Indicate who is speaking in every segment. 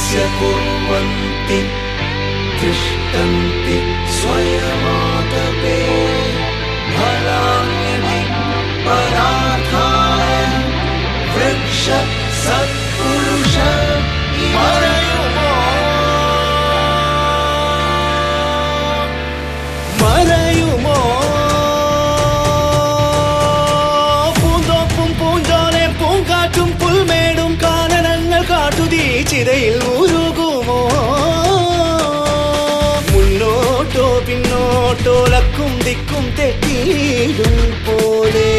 Speaker 1: यस्य कुर्वन्ति तिष्ठन्ति स्वयमातपे फलानि परार्थाय वृक्ष सत्पुरुष മറയുമോ പൂന്തോപ്പും പൂഞ്ചോലെ പൂങ്കാറ്റും പുൽമേടും കാനനങ്ങൾ കാട്ടുതീച്ചിതയിൽ ഉരുകുമോ മുന്നോട്ടോ പിന്നോട്ടോ ലക്കും ദിക്കും തെറ്റിയിടും പോലെ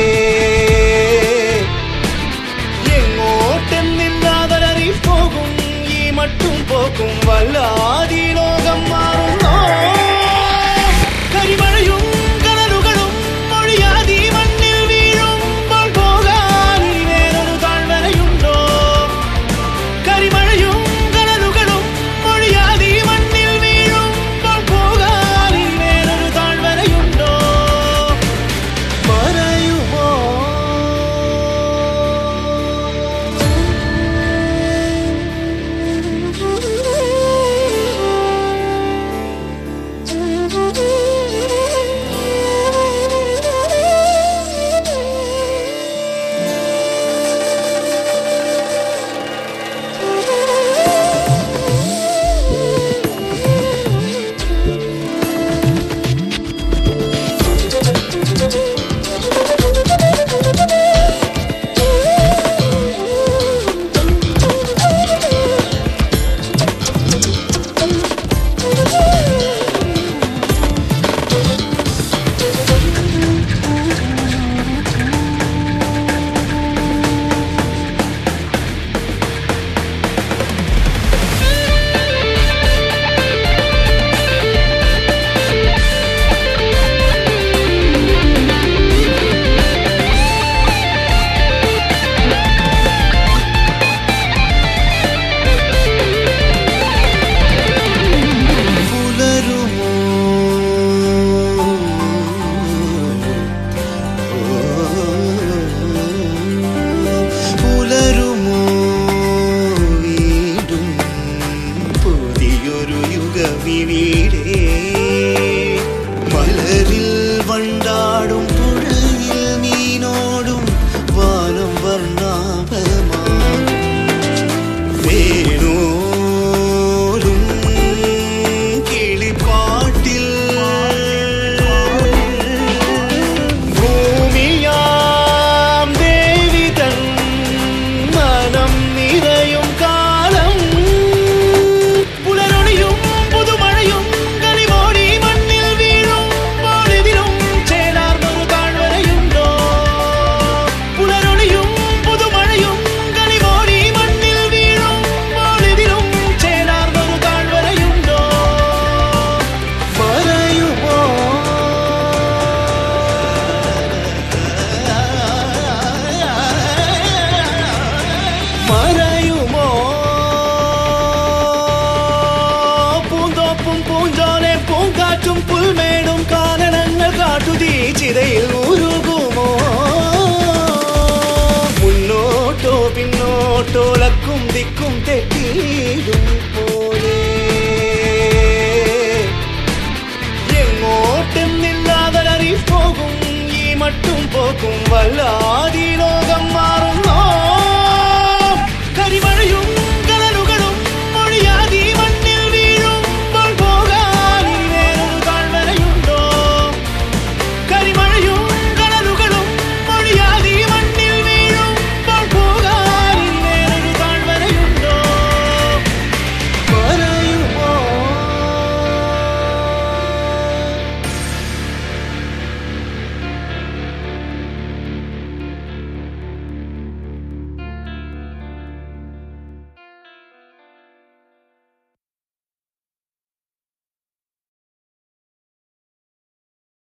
Speaker 1: എങ്ങോട്ടെന്നില്ലാതലറിപ്പോകും ഈ മട്ടും പോക്കും വല്ലാതി ലോകം മാറുന്നോ കരിമഴയും കടലുകളും മൊഴിയാതി മണ്ണിൽ വീഴുമ്പോൾ പോകാൻ വേറൊരു താഴ്വരയുണ്ടോ കരിമഴയും കടലുകളും മൊഴിയാതി മണ്ണിൽ വീഴുമ്പോൾ പോകാൻ വേറൊരു താഴ്വരയുണ്ടോ മറയുമോ മലരിൽ വണ്ടാടും പുഴയിൽ മീനോടും വാനം വർണ്ണാഭമാകും വേണോലും കിളിപ്പാട്ടിൽ ഭൂമിയാം ദേവി തൻ മനം നിറയും കാലം പുലരൊളിയും പുതുമഴയും കണിമോടി മണ്ണിൽ വീഴുമ്പോൾ എതിരും ചേലാർന്നൊരു താഴ്വരയുണ്ടോ പുലരൊളിയും പുതുമഴയും കണിമോടി മണ്ണിൽ വീഴുമ്പോൾ എതിരും ചേലാർന്നൊരു താഴ്വരയുണ്ടോ മറയുമോ മറയുമോ പൂന്തോപ്പും പൂഞ്ചോലെ പൂങ്കാറ്റും പുൽമേടും കാനനങ്ങൾ കാട്ടുതീച്ചിതയിൽ ഉരുകുമോ മുന്നോട്ടോ പിന്നോട്ടോ ലക്കും ദിക്കും തെറ്റിയിടും പോലെ എങ്ങോട്ടെന്നില്ലാതലറിപ്പോകും ഈ മട്ടും പോക്കും വല്ലാതി ലോകം മാറും